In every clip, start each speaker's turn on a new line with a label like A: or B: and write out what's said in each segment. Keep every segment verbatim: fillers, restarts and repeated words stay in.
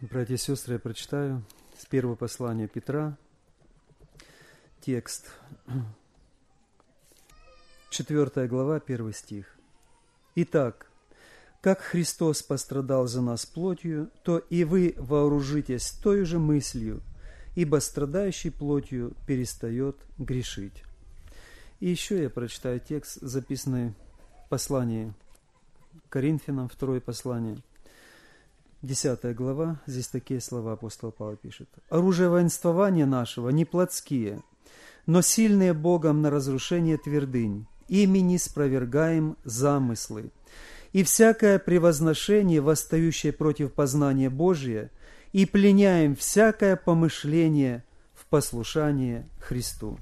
A: Братья и сестры, я прочитаю с первого послания Петра текст, четвёртая глава, первый стих. «Итак, как Христос пострадал за нас плотью, то и вы вооружитесь той же мыслью, ибо страдающий плотью перестает грешить». И еще я прочитаю текст, записанный в послании Коринфянам, второе послание, десятая глава, здесь такие слова апостол Павел пишет. «Оружие воинствования нашего не плотские, но сильные Богом на разрушение твердынь, ими не спровергаем замыслы, и всякое превозношение, восстающее против познания Божия, и пленяем всякое помышление в послушание Христу».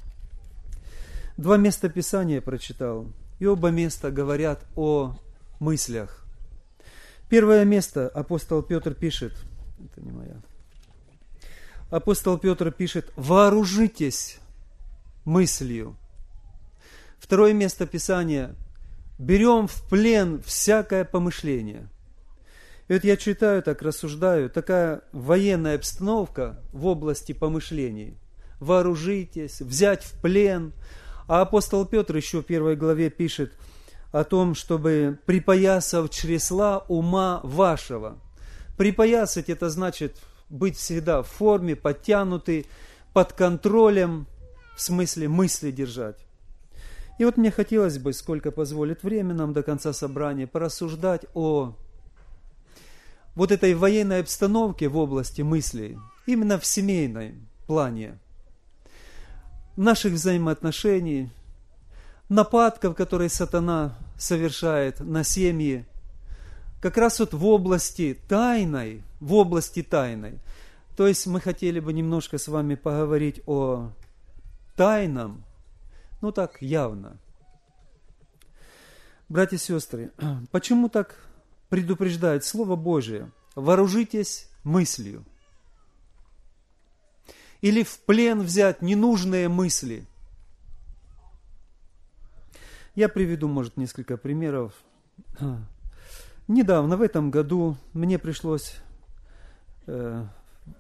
A: Два места Писания прочитал, и оба места говорят о мыслях. Первое место апостол Петр пишет, это не моя, апостол Петр пишет: «Вооружитесь мыслью». Второе место Писания: «Берем в плен всякое помышление». И вот я читаю, так рассуждаю, такая военная обстановка в области помышлений. Вооружитесь, взять в плен. А апостол Петр еще в первой главе пишет о том, чтобы припоясав чресла ума вашего. Припоясать — это значит быть всегда в форме, подтянутый, под контролем, в смысле мысли держать. И вот мне хотелось бы, сколько позволит время нам до конца собрания, порассуждать о вот этой военной обстановке в области мыслей, именно в семейном плане, наших взаимоотношений, нападков, которые сатана совершает на семьи, как раз вот в области тайной, в области тайной. То есть мы хотели бы немножко с вами поговорить о тайном, ну так явно. Братья и сестры, почему так предупреждает Слово Божие? Вооружитесь мыслью. Или в плен взять ненужные мысли. Я приведу, может, несколько примеров. Недавно, в этом году, мне пришлось э,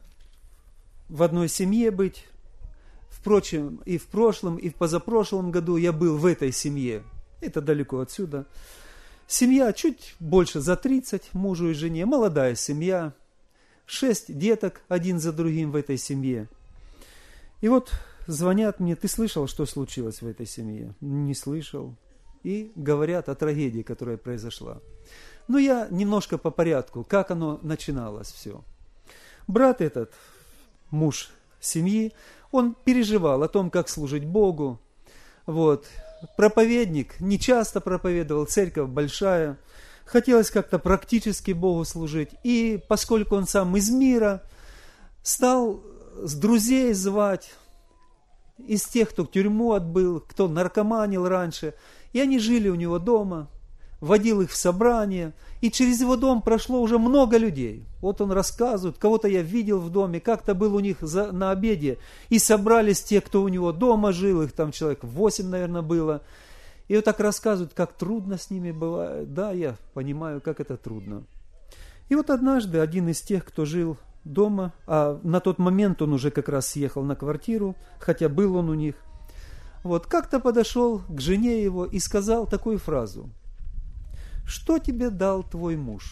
A: в одной семье быть. Впрочем, и в прошлом, и в позапрошлом году я был в этой семье. Это далеко отсюда. Семья чуть больше за тридцать, мужу и жене, молодая семья. Шесть деток один за другим в этой семье. И вот звонят мне: ты слышал, что случилось в этой семье? Не слышал. И говорят о трагедии, которая произошла. Но я немножко по порядку, как оно начиналось все. Брат этот, муж семьи, он переживал о том, как служить Богу. Вот. Проповедник не часто проповедовал, церковь большая. Хотелось как-то практически Богу служить. И поскольку он сам из мира, стал с друзей звать, из тех, кто в тюрьму отбыл, кто наркоманил раньше. И они жили у него дома, водил их в собрание. И через его дом прошло уже много людей. Вот он рассказывает, кого-то я видел в доме, как-то был у них за, на обеде. И собрались те, кто у него дома жил, их там человек восемь, наверное, было. И вот так рассказывают, как трудно с ними бывает. Да, я понимаю, как это трудно. И вот однажды один из тех, кто жил дома, а на тот момент он уже как раз съехал на квартиру, хотя был он у них, вот, как-то подошел к жене его и сказал такую фразу: «Что тебе дал твой муж?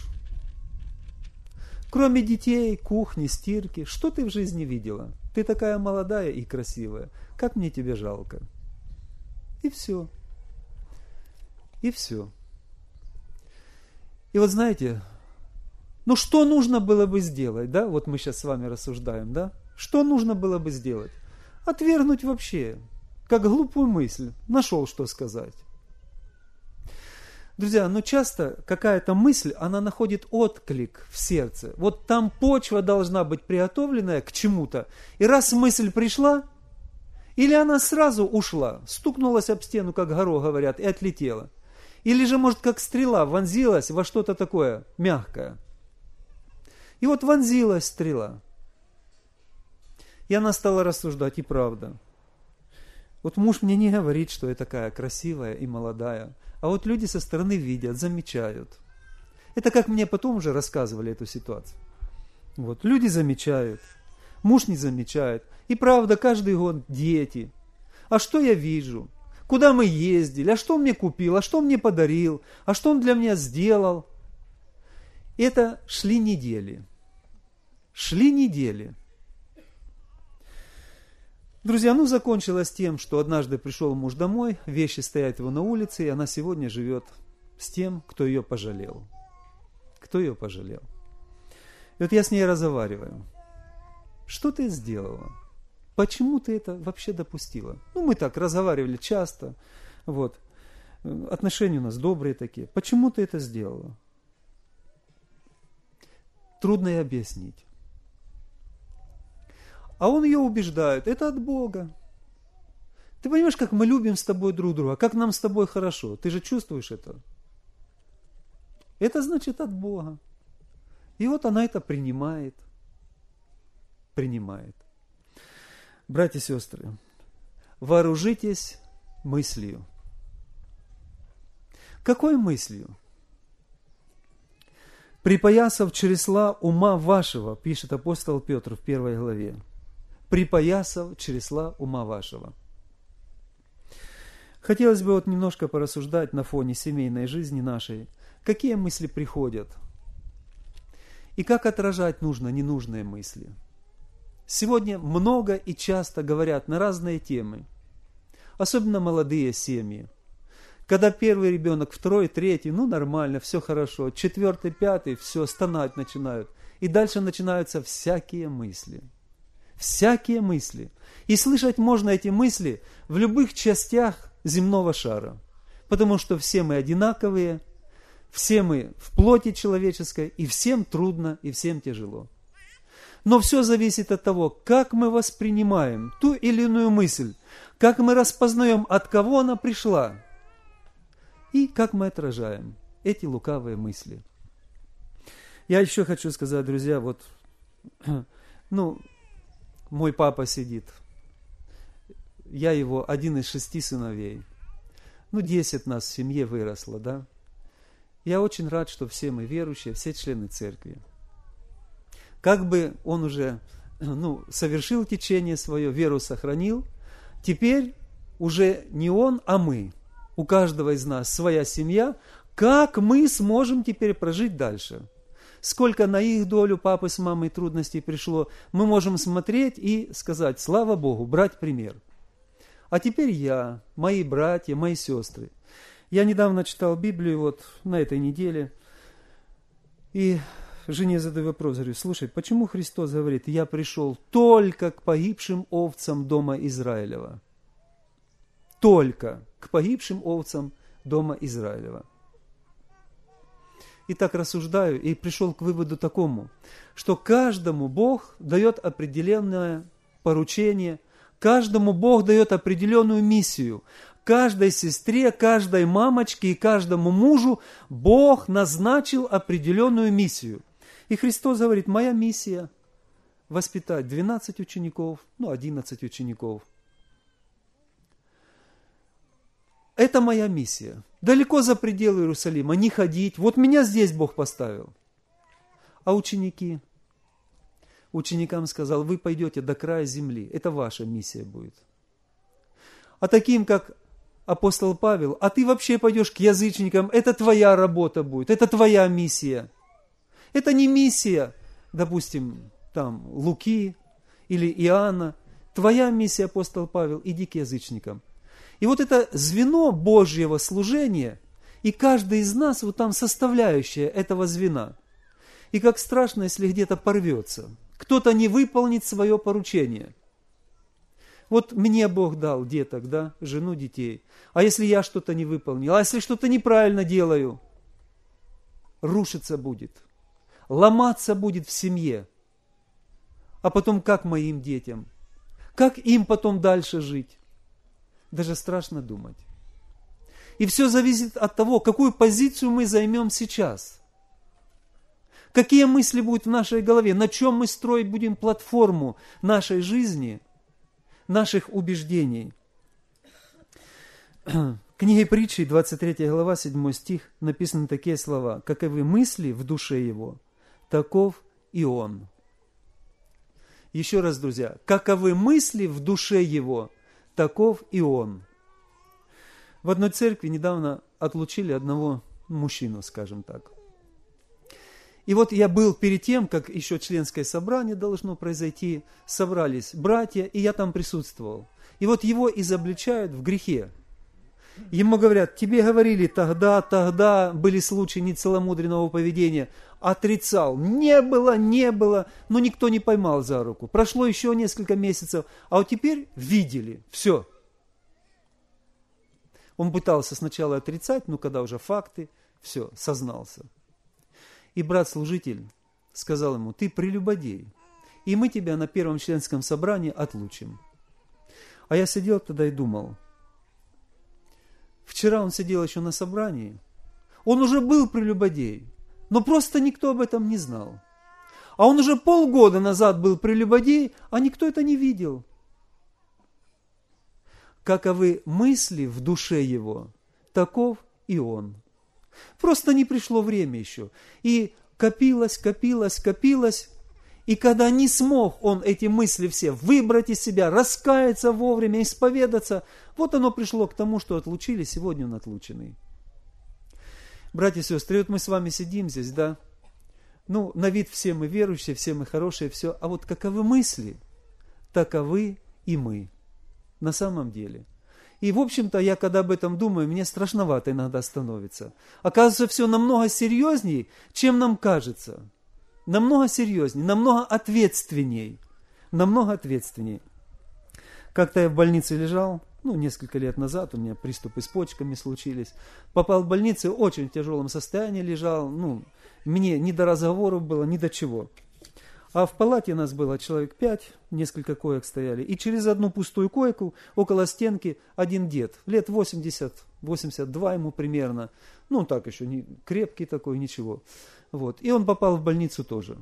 A: Кроме детей, кухни, стирки, что ты в жизни видела? Ты такая молодая и красивая, как мне тебя жалко». И все. И все. И вот знаете, ну что нужно было бы сделать, да? Вот мы сейчас с вами рассуждаем, да? Что нужно было бы сделать? Отвергнуть вообще, как глупую мысль. Нашел, что сказать. Друзья, но часто какая-то мысль, она находит отклик в сердце. Вот там почва должна быть приготовленная к чему-то. И раз мысль пришла, или она сразу ушла, стукнулась об стену, как горох говорят, и отлетела. Или же, может, как стрела вонзилась во что-то такое мягкое. И вот вонзилась стрела. И она стала рассуждать, и правда. Вот муж мне не говорит, что я такая красивая и молодая. А вот люди со стороны видят, замечают. Это как мне потом уже рассказывали эту ситуацию. Вот. Люди замечают, муж не замечает. И правда, каждый год дети. А что я вижу? Куда мы ездили? А что он мне купил? А что он мне подарил? А что он для меня сделал? Это шли недели. Шли недели. Друзья, ну закончилось тем, что однажды пришел муж домой, вещи стоят его на улице, и она сегодня живет с тем, кто ее пожалел. Кто ее пожалел? И вот я с ней разговариваю. Что ты сделала? Почему ты это вообще допустила? Ну, мы так разговаривали часто. Вот. Отношения у нас добрые такие. Почему ты это сделала? Трудно и объяснить. А он ее убеждает. Это от Бога. Ты понимаешь, как мы любим с тобой друг друга, как нам с тобой хорошо. Ты же чувствуешь это? Это значит от Бога. И вот она это принимает. Принимает. Братья и сестры, вооружитесь мыслью. Какой мыслью? «Припоясав чресла ума вашего», пишет апостол Петр в первой главе. «Припоясав чресла ума вашего». Хотелось бы вот немножко порассуждать на фоне семейной жизни нашей, какие мысли приходят, и как отражать нужно ненужные мысли. Сегодня много и часто говорят на разные темы, особенно молодые семьи. Когда первый ребенок, второй, третий, ну нормально, все хорошо, четвертый, пятый, все, стонать начинают. И дальше начинаются всякие мысли. Всякие мысли. И слышать можно эти мысли в любых частях земного шара. Потому что все мы одинаковые, все мы в плоти человеческой, и всем трудно, и всем тяжело. Но все зависит от того, как мы воспринимаем ту или иную мысль, как мы распознаем, от кого она пришла, и как мы отражаем эти лукавые мысли. Я еще хочу сказать, друзья, вот, ну, мой папа сидит, я его один из шести сыновей, ну, десять нас в семье выросло, да. Я очень рад, что все мы верующие, все члены церкви. Как бы он уже, ну, совершил течение свое, веру сохранил, теперь уже не он, а мы. У каждого из нас своя семья. Как мы сможем теперь прожить дальше? Сколько на их долю папы с мамой трудностей пришло, мы можем смотреть и сказать: слава Богу, брать пример. А теперь я, мои братья, мои сестры. Я недавно читал Библию, вот на этой неделе, и жене задаю вопрос, говорю: слушай, почему Христос говорит: я пришел только к погибшим овцам дома Израилева? Только к погибшим овцам дома Израилева. И так рассуждаю, и пришел к выводу такому, что каждому Бог дает определенное поручение, каждому Бог дает определенную миссию. Каждой сестре, каждой мамочке и каждому мужу Бог назначил определенную миссию. И Христос говорит: моя миссия – воспитать двенадцать учеников, ну, одиннадцать учеников. Это моя миссия. Далеко за пределы Иерусалима не ходить. Вот меня здесь Бог поставил. А ученики? Ученикам сказал: вы пойдете до края земли. Это ваша миссия будет. А таким, как апостол Павел: а ты вообще пойдешь к язычникам. Это твоя работа будет. Это твоя миссия. Это не миссия, допустим, там, Луки или Иоанна. Твоя миссия, апостол Павел: иди к язычникам. И вот это звено Божьего служения, и каждый из нас вот там составляющая этого звена. И как страшно, если где-то порвется. Кто-то не выполнит свое поручение. Вот мне Бог дал деток, да, жену, детей. А если я что-то не выполнил, а если что-то неправильно делаю, рушиться будет, ломаться будет в семье. А потом как моим детям? Как им потом дальше жить? Даже страшно думать. И все зависит от того, какую позицию мы займем сейчас. Какие мысли будут в нашей голове, на чем мы строить будем платформу нашей жизни, наших убеждений. В книге Притчи, двадцать третья глава, седьмой стих, написаны такие слова: «Каковы мысли в душе его, таков и он». Еще раз, друзья, каковы мысли в душе его, таков и он. В одной церкви недавно отлучили одного мужчину, скажем так. И вот я был перед тем, как еще членское собрание должно произойти, собрались братья, и я там присутствовал. И вот его изобличают в грехе. Ему говорят, тебе говорили тогда, тогда были случаи нецеломудренного поведения. Отрицал. Не было, не было, но никто не поймал за руку. Прошло еще несколько месяцев, а вот теперь видели. Все. Он пытался сначала отрицать, но когда уже факты, все, сознался. И брат-служитель сказал ему, ты прелюбодей, и мы тебя на первом членском собрании отлучим. А я сидел тогда и думал, вчера он сидел еще на собрании, он уже был прелюбодей, но просто никто об этом не знал. А он уже полгода назад был прелюбодей, а никто это не видел. Каковы мысли в душе его, таков и он. Просто не пришло время еще. И копилось, копилось, копилось. И когда не смог он эти мысли все выбрать из себя, раскаяться вовремя, исповедаться, вот оно пришло к тому, что отлучили, сегодня он отлученный. Братья и сестры, вот мы с вами сидим здесь, да? Ну, на вид все мы верующие, все мы хорошие, все. А вот каковы мысли, таковы и мы. На самом деле. И, в общем-то, я когда об этом думаю, мне страшновато иногда становится. Оказывается, все намного серьезнее, чем нам кажется. Намного серьезнее, намного ответственней. Намного ответственней. Как-то я в больнице лежал, ну, несколько лет назад, у меня приступы с почками случились. Попал в больницу, очень в тяжелом состоянии лежал, ну, мне ни до разговоров было, ни до чего. А в палате нас было человек пять, несколько коек стояли. И через одну пустую койку, около стенки, один дед. Лет восемьдесят, восемьдесят два ему примерно. Ну, так еще, не крепкий такой, ничего. Вот. И он попал в больницу тоже.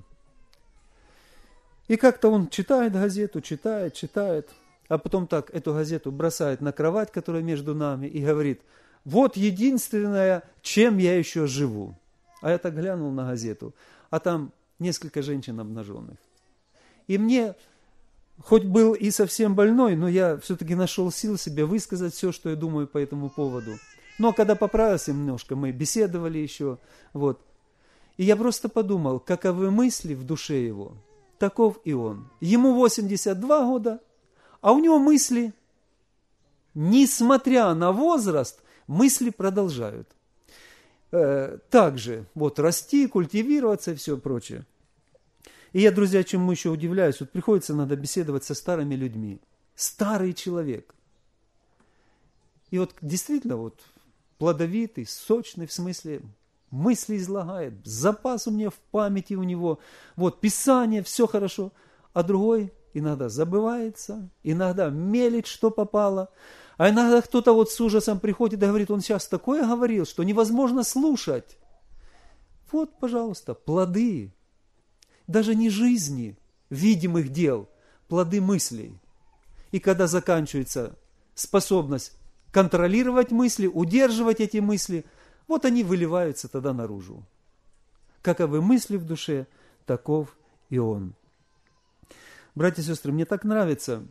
A: И как-то он читает газету, читает, читает. А потом так эту газету бросает на кровать, которая между нами, и говорит, вот единственное, чем я еще живу. А я так глянул на газету. А там несколько женщин обнаженных. И мне, хоть был и совсем больной, но я все-таки нашел сил себе высказать все, что я думаю по этому поводу. Но когда поправился немножко, мы беседовали еще, вот. И я просто подумал, каковы мысли в душе его, таков и он. Ему восемьдесят два года, а у него мысли, несмотря на возраст, мысли продолжают. Также вот расти, культивироваться и все прочее. И я, друзья, чему еще удивляюсь, вот приходится надо беседовать со старыми людьми. Старый человек. И вот действительно вот плодовитый, сочный, в смысле мысли излагает, запас у меня в памяти у него, вот Писание, все хорошо, а другой иногда забывается, иногда мелет, что попало. А иногда кто-то вот с ужасом приходит и говорит, он сейчас такое говорил, что невозможно слушать. Вот, пожалуйста, плоды, даже не жизни, видимых дел, плоды мыслей. И когда заканчивается способность контролировать мысли, удерживать эти мысли, вот они выливаются тогда наружу. Каковы мысли в душе, таков и он. Братья и сестры, мне так нравится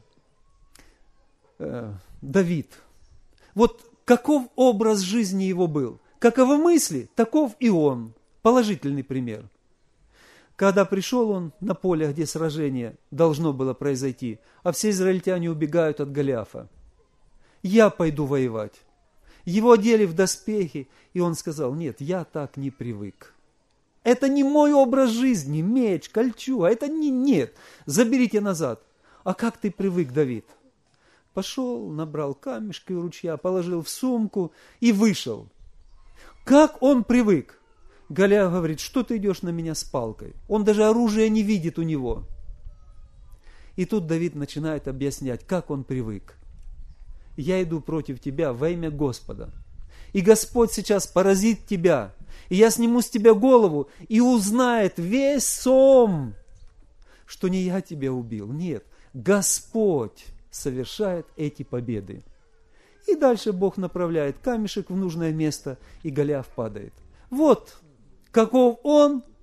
A: э, Давид. Вот каков образ жизни его был. Каковы мысли, таков и он. Положительный пример. Когда пришел он на поле, где сражение должно было произойти, а все израильтяне убегают от Голиафа. Я пойду воевать. Его одели в доспехи, и он сказал, нет, я так не привык. Это не мой образ жизни, меч, кольчуга, это не, нет, заберите назад. А как ты привык, Давид? Пошел, набрал камешки у ручья, положил в сумку и вышел. Как он привык? Голиаф говорит, что ты идешь на меня с палкой? Он даже оружия не видит у него. И тут Давид начинает объяснять, как он привык. Я иду против тебя во имя Господа. И Господь сейчас поразит тебя. И я сниму с тебя голову, и узнает весь сом, что не я тебя убил. Нет, Господь совершает эти победы. И дальше Бог направляет камешек в нужное место, и Голиаф падает. Вот каков он,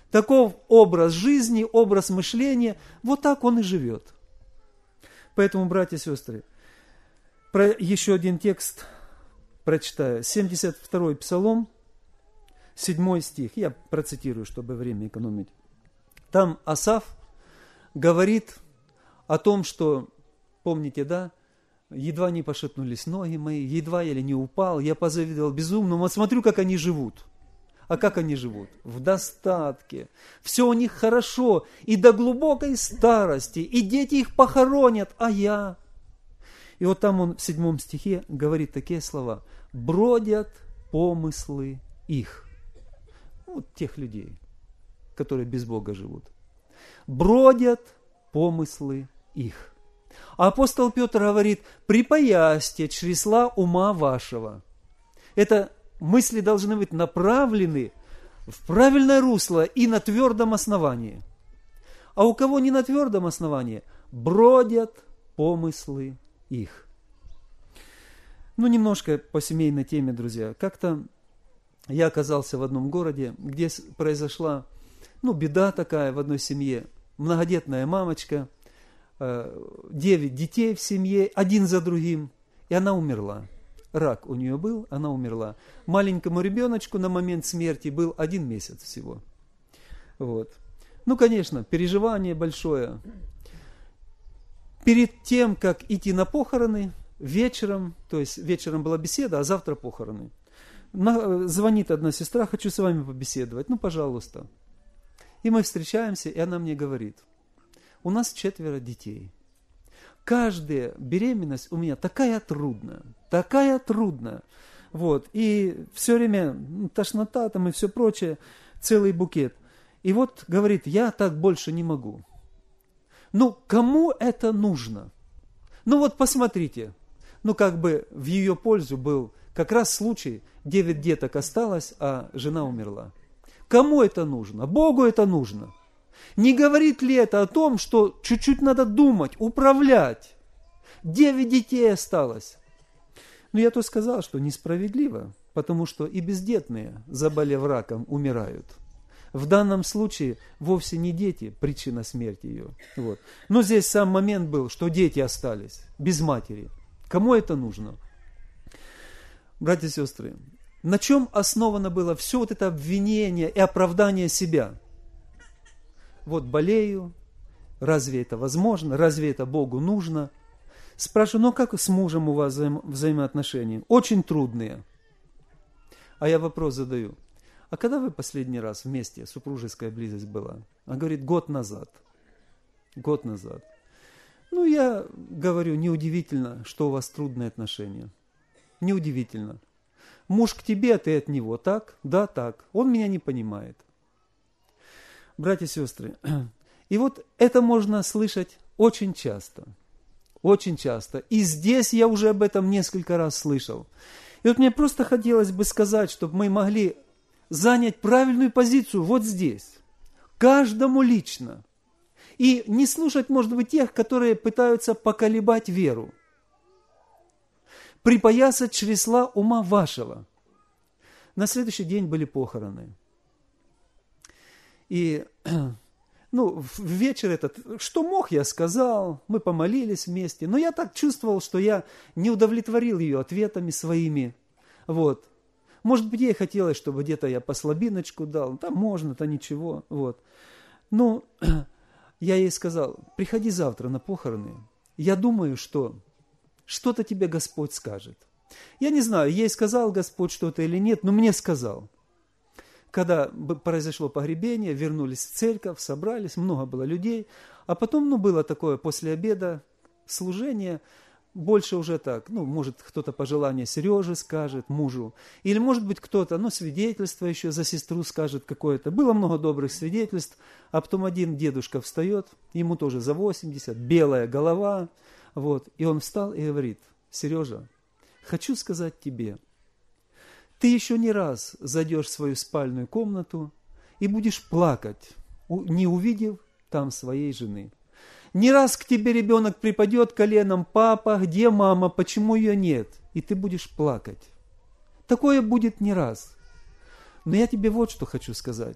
A: Таков образ жизни, образ мышления, вот так он и живет. Поэтому, братья и сестры, про еще один текст прочитаю. семьдесят второй Псалом, седьмой стих. Я процитирую, чтобы время экономить. Там Асаф говорит о том, что, помните, да, едва не пошатнулись ноги мои, едва я ли не упал, я позавидовал безумному. Вот смотрю, как они живут. А как они живут? В достатке. Все у них хорошо. И до глубокой старости. И дети их похоронят. А я? И вот там он в седьмом стихе говорит такие слова. Бродят помыслы их. Вот тех людей, которые без Бога живут. Бродят помыслы их. А апостол Петр говорит, припоясьте чресла ума вашего. Это мысли должны быть направлены в правильное русло и на твердом основании. А у кого не на твердом основании, бродят помыслы их. Ну, немножко по семейной теме, друзья. Как-то я оказался в одном городе, где произошла, ну, беда такая в одной семье. Многодетная мамочка, девять детей в семье, один за другим, и она умерла. Рак у нее был, она умерла. Маленькому ребеночку на момент смерти был один месяц всего. Вот. Ну, конечно, переживание большое. Перед тем, как идти на похороны, вечером, то есть вечером была беседа, а завтра похороны. На, звонит одна сестра, хочу с вами побеседовать, ну, пожалуйста. И мы встречаемся, и она мне говорит, у нас четверо детей. Каждая беременность у меня такая трудная, такая трудная. Вот. И все время ну, тошнота там и все прочее, целый букет. И вот говорит, я так больше не могу. Ну, кому это нужно? Ну вот посмотрите, ну как бы в ее пользу был как раз случай, девять деток осталось, а жена умерла. Кому это нужно? Богу это нужно. Не говорит ли это о том, что чуть-чуть надо думать, управлять? Девять детей осталось. Но я то сказал, что несправедливо, потому что и бездетные, заболев раком, умирают. В данном случае вовсе не дети причина смерти ее. Вот. Но здесь сам момент был, что дети остались без матери. Кому это нужно? Братья и сестры, на чем основано было все вот это обвинение и оправдание себя? Вот болею, разве это возможно, разве это Богу нужно? Спрашиваю, ну как с мужем у вас взаим- взаимоотношения? Очень трудные. А я вопрос задаю, а когда вы последний раз вместе, супружеская близость была? Она говорит, год назад. Год назад. Ну, я говорю, неудивительно, что у вас трудные отношения. Неудивительно. Муж к тебе, а ты от него. Так? Да, так. Он меня не понимает. Братья и сестры, и вот это можно слышать очень часто. Очень часто. И здесь я уже об этом несколько раз слышал. И вот мне просто хотелось бы сказать, чтобы мы могли занять правильную позицию вот здесь. Каждому лично. И не слушать, может быть, тех, которые пытаются поколебать веру. Припоясать чресла ума вашего. На следующий день были похороны. И, ну, в вечер этот, что мог, я сказал, мы помолились вместе, но я так чувствовал, что я не удовлетворил ее ответами своими, вот. Может быть, ей хотелось, чтобы где-то я по слабиночку дал, там можно-то ничего, вот. Но я ей сказал, приходи завтра на похороны, я думаю, что что-то тебе Господь скажет. Я не знаю, ей сказал Господь что-то или нет, но мне сказал. Когда произошло погребение, вернулись в церковь, собрались, много было людей. А потом, ну, было такое после обеда служение, больше уже так, ну, может, кто-то пожелание Сереже скажет, мужу. Или, может быть, кто-то, ну, свидетельство еще за сестру скажет какое-то. Было много добрых свидетельств, а потом один дедушка встает, ему тоже за восемьдесят, белая голова, вот. И он встал и говорит, Сережа, хочу сказать тебе, ты еще не раз зайдешь в свою спальную комнату и будешь плакать, не увидев там своей жены. Не раз к тебе ребенок припадет коленом, папа, где мама, почему ее нет? И ты будешь плакать. Такое будет не раз. Но я тебе вот что хочу сказать.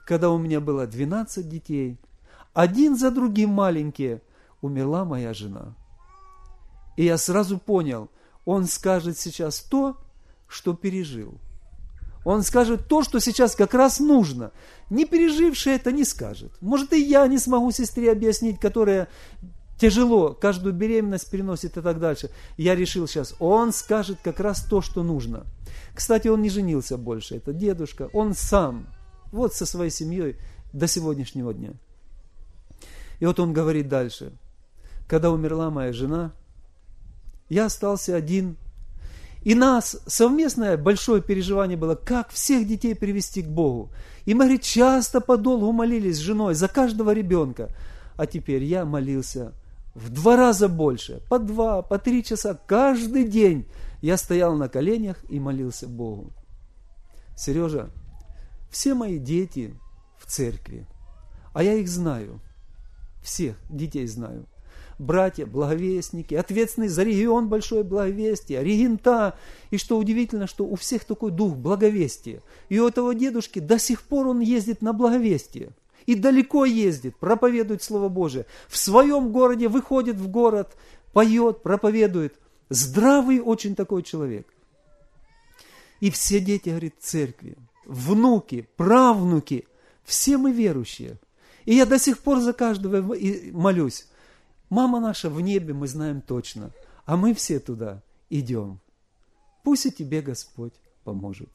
A: когда у меня было двенадцать детей, один за другим маленькие, умерла моя жена. И я сразу понял, он скажет сейчас то, что пережил. Он скажет то, что сейчас как раз нужно. Не переживший это не скажет. Может, и я не смогу сестре объяснить, которая тяжело каждую беременность переносит и так дальше. Я решил сейчас, он скажет как раз то, что нужно. Кстати, он не женился больше, это дедушка. Он сам, вот со своей семьей до сегодняшнего дня. И вот он говорит дальше. Когда умерла моя жена, я остался один. И нас совместное большое переживание было, как всех детей привести к Богу. И мы, говорит, часто подолгу молились с женой за каждого ребенка. А теперь я молился в два раза больше, по два, по три часа каждый день. Я стоял на коленях и молился Богу. Сережа, все мои дети в церкви, а я их знаю, всех детей знаю. Братья, благовестники, ответственные за регион Большое Благовестие, регента. И что удивительно, что у всех такой дух благовестия. И у этого дедушки до сих пор он ездит на благовестие. И далеко ездит, проповедует Слово Божие. В своем городе выходит в город, поет, проповедует. Здравый очень такой человек. И все дети, говорит, церкви, внуки, правнуки, все мы верующие. И я до сих пор за каждого молюсь. Мама наша в небе, мы знаем точно, а мы все туда идем. Пусть и тебе Господь поможет.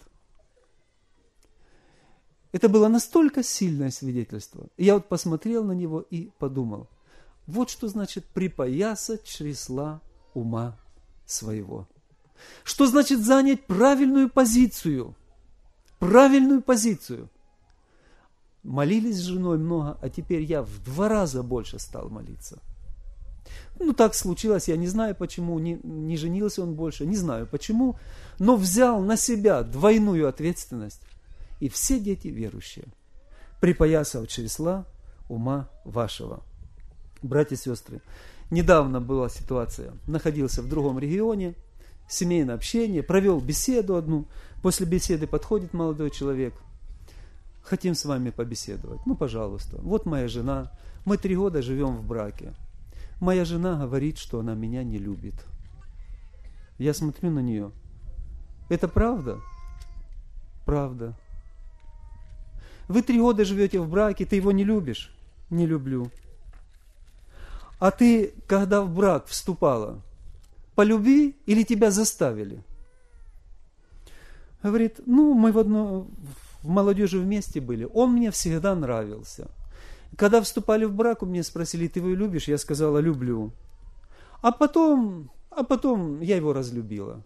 A: Это было настолько сильное свидетельство. И я вот посмотрел на него и подумал, вот что значит припоясать чресла ума своего. Что значит занять правильную позицию? Правильную позицию. Молились с женой много, а теперь я в два раза больше стал молиться. Ну, так случилось, я не знаю почему, не, не женился он больше, не знаю почему, но взял на себя двойную ответственность. И все дети верующие, припоясав чресла ума вашего. Братья и сестры, недавно была ситуация, находился в другом регионе, семейное общение, провел беседу одну, после беседы подходит молодой человек, хотим с вами побеседовать, ну, пожалуйста, вот моя жена, мы три года живем в браке. Моя жена говорит, что она меня не любит. Я смотрю на нее. Это правда? Правда. Вы три года живете в браке, ты его не любишь? Не люблю. А ты, когда в брак вступала, по любви или тебя заставили? Говорит, ну, мы в, одно, в молодежи вместе были, он мне всегда нравился. Когда вступали в брак, у меня спросили, ты его любишь? Я сказала, люблю. А потом, а потом я его разлюбила.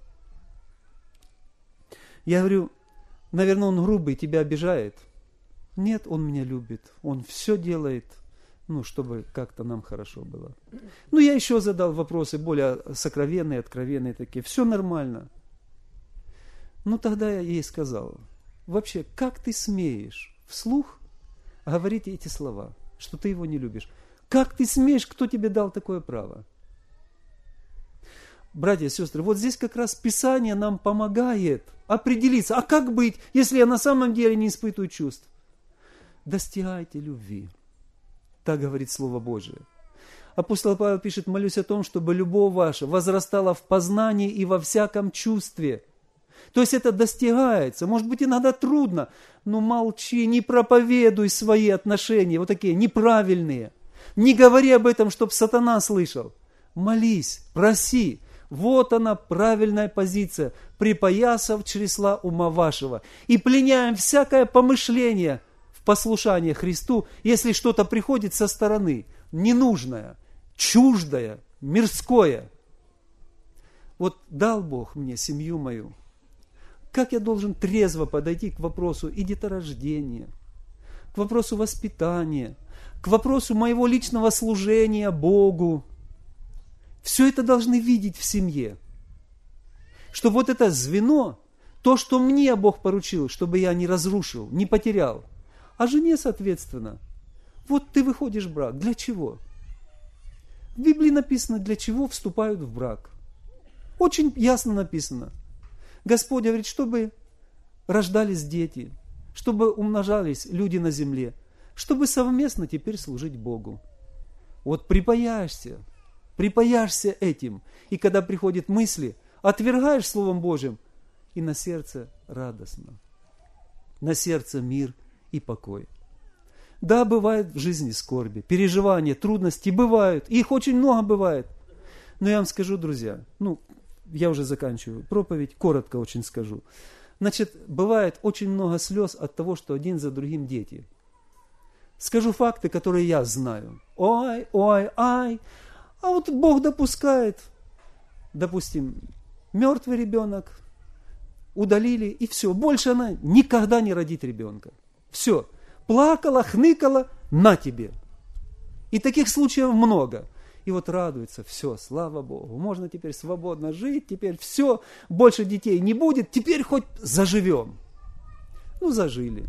A: Я говорю, наверное, он грубый, тебя обижает. Нет, он меня любит. Он все делает, ну, чтобы как-то нам хорошо было. Ну, я еще задал вопросы более сокровенные, откровенные такие. Все нормально. Ну, тогда я ей сказал, вообще, как ты смеешь вслух говорите эти слова, что ты его не любишь. Как ты смеешь, кто тебе дал такое право? Братья и сестры, вот здесь как раз Писание нам помогает определиться, а как быть, если я на самом деле не испытываю чувств? Достигайте любви. Так говорит Слово Божие. Апостол Павел пишет, молюсь о том, чтобы любовь ваша возрастала в познании и во всяком чувстве. То есть это достигается, может быть иногда трудно, но молчи, не проповедуй свои отношения, вот такие неправильные. Не говори об этом, чтобы сатана слышал. Молись, проси. Вот она правильная позиция, припоясав чресла ума вашего. И пленяем всякое помышление в послушании Христу, если что-то приходит со стороны, ненужное, чуждое, мирское. Вот дал Бог мне семью мою. Как я должен трезво подойти к вопросу и деторождения, к вопросу воспитания, к вопросу моего личного служения Богу. Все это должны видеть в семье. Чтобы вот это звено, то, что мне Бог поручил, чтобы я не разрушил, не потерял. А жене, соответственно, вот ты выходишь в брак. Для чего? В Библии написано, для чего вступают в брак. Очень ясно написано. Господь говорит, чтобы рождались дети, чтобы умножались люди на земле, чтобы совместно теперь служить Богу. Вот припаяешься, припаяешься этим, и когда приходят мысли, отвергаешь Словом Божьим, и на сердце радостно, на сердце мир и покой. Да, бывает в жизни скорби, переживания, трудности бывают, их очень много бывает. Но я вам скажу, друзья, ну, я уже заканчиваю проповедь, коротко очень скажу. Значит, бывает очень много слез от того, что один за другим дети. Скажу факты, которые я знаю. Ой, ой, ай. А вот Бог допускает, допустим, мертвый ребенок, удалили, и все. Больше она никогда не родит ребенка. Все. Плакала, хныкала, на тебе. И таких случаев много. И вот радуется, все, слава Богу, можно теперь свободно жить, теперь все, больше детей не будет, теперь хоть заживем. Ну, зажили.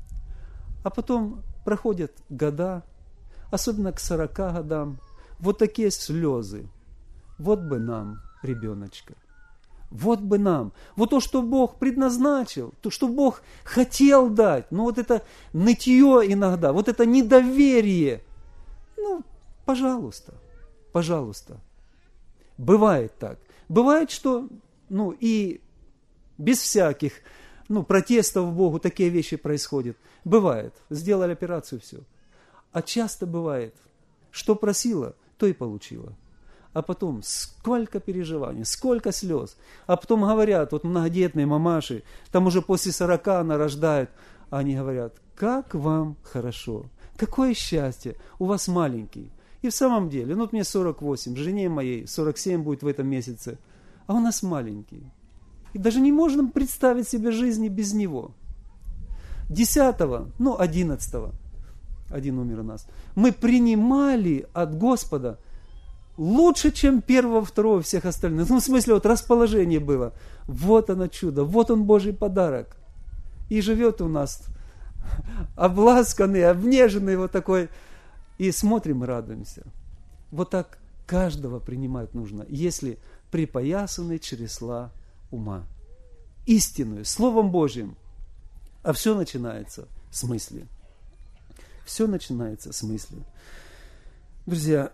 A: А потом проходят года, особенно к сорока годам, вот такие слезы. Вот бы нам, ребеночка, вот бы нам. Вот то, что Бог предназначил, то, что Бог хотел дать, ну вот это нытье иногда, вот это недоверие, ну, пожалуйста. Пожалуйста. Бывает так. Бывает, что, ну, и без всяких, ну, протестов Богу такие вещи происходят. Бывает. Сделали операцию, все. А часто бывает, что просила, то и получила. А потом сколько переживаний, сколько слез. А потом говорят, вот многодетные мамаши, там уже после сорока она рождает, а они говорят, как вам хорошо, какое счастье, у вас маленький. И в самом деле, ну вот мне сорок восемь, жене моей сорок семь будет в этом месяце, а у нас маленький. И даже не можем представить себе жизни без него. Десятого, ну одиннадцатого, один умер у нас, мы принимали от Господа лучше, чем первого, второго, всех остальных. Ну в смысле, вот расположение было. Вот оно чудо, вот он Божий подарок. И живет у нас обласканный, обнеженный вот такой. И смотрим и радуемся. Вот так каждого принимать нужно, если припоясаны чресла ума. Истинную, Словом Божьим. А все начинается с мысли. Все начинается с мысли. Друзья,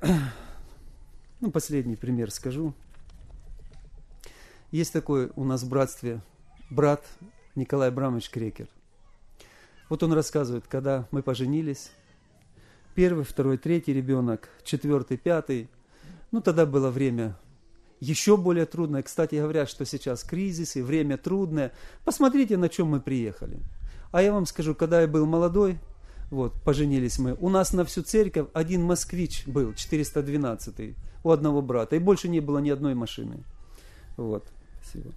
A: ну последний пример скажу. Есть такой у нас в братстве брат Николай Абрамович Крекер. Вот он рассказывает, когда мы поженились, первый, второй, третий ребенок, четвертый, пятый. Ну, тогда было время еще более трудное. Кстати, говорят, что сейчас кризис и время трудное. Посмотрите, на чем мы приехали. А я вам скажу, когда я был молодой, вот, поженились мы, у нас на всю церковь один москвич был, четыреста двенадцатый, у одного брата. И больше не было ни одной машины. Вот. Спасибо.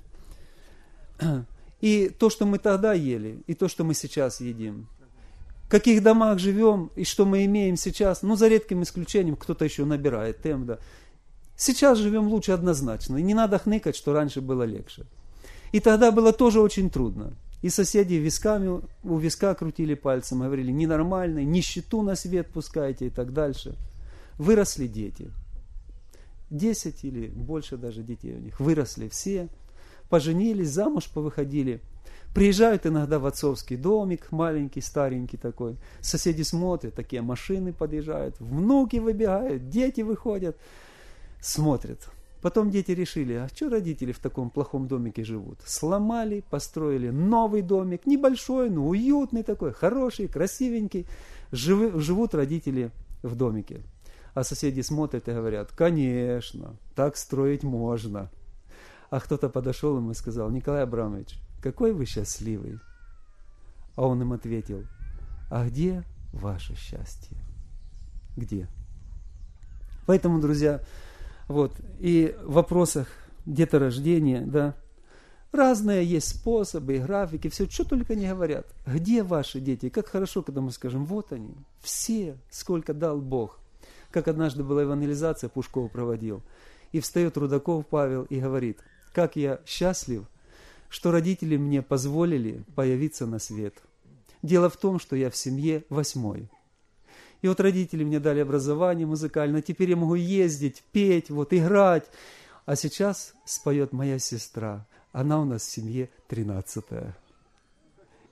A: И то, что мы тогда ели, и то, что мы сейчас едим, в каких домах живем и что мы имеем сейчас, ну, за редким исключением, кто-то еще набирает темп, да. Сейчас живем лучше однозначно, и не надо хныкать, что раньше было легче. И тогда было тоже очень трудно. И соседи висками, у виска крутили пальцем, говорили, ненормальный, нищету на свет пускайте и так дальше. Выросли дети. Десять или больше даже детей у них. Выросли все, поженились, замуж повыходили. Приезжают иногда в отцовский домик, маленький, старенький такой. Соседи смотрят, такие машины подъезжают, внуки выбегают, дети выходят, смотрят. Потом дети решили, а что родители в таком плохом домике живут? Сломали, построили новый домик, небольшой, но уютный такой, хороший, красивенький. Живы, живут родители в домике. А соседи смотрят и говорят, конечно, так строить можно. А кто-то подошел ему и сказал, Николай Абрамович, какой вы счастливый. А он им ответил, а где ваше счастье? Где? Поэтому, друзья, вот, и в вопросах деторождения, да, разные есть способы и графики, все, что только не говорят. Где ваши дети? Как хорошо, когда мы скажем, вот они, все, сколько дал Бог. Как однажды была евангелизация, Пушков проводил, и встает Рудаков Павел и говорит, как я счастлив, что родители мне позволили появиться на свет. Дело в том, что я в семье восьмой. И вот родители мне дали образование музыкальное, теперь я могу ездить, петь, вот, играть. А сейчас споет моя сестра, она у нас в семье тринадцатая.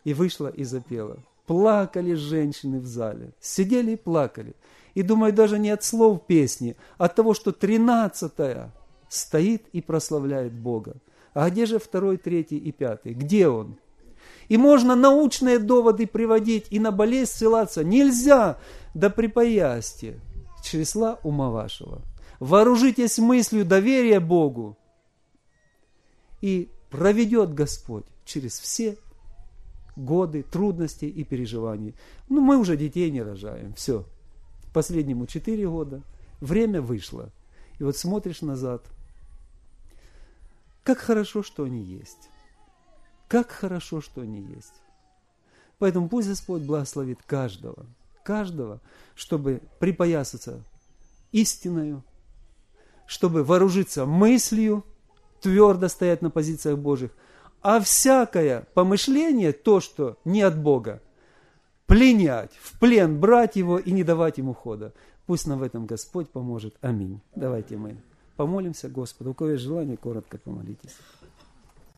A: И вышла и запела. Плакали женщины в зале, сидели и плакали. И думаю, даже не от слов песни, а от того, что тринадцатая стоит и прославляет Бога. А где же второй, третий и пятый? Где он? И можно научные доводы приводить и на болезнь ссылаться. Нельзя, да припоясьте чресла ума вашего. Вооружитесь мыслью доверия Богу. И проведет Господь через все годы трудностей и переживаний. Ну, мы уже детей не рожаем. Все. Последнему четыре года. Время вышло. И вот смотришь назад. Как хорошо, что они есть. Как хорошо, что они есть. Поэтому пусть Господь благословит каждого. Каждого, чтобы припоясаться истиною, чтобы вооружиться мыслью, твердо стоять на позициях Божьих, а всякое помышление, то, что не от Бога, пленять, в плен брать его и не давать ему хода. Пусть нам в этом Господь поможет. Аминь. Давайте мы помолимся Господу. У кого есть желание, коротко помолитесь.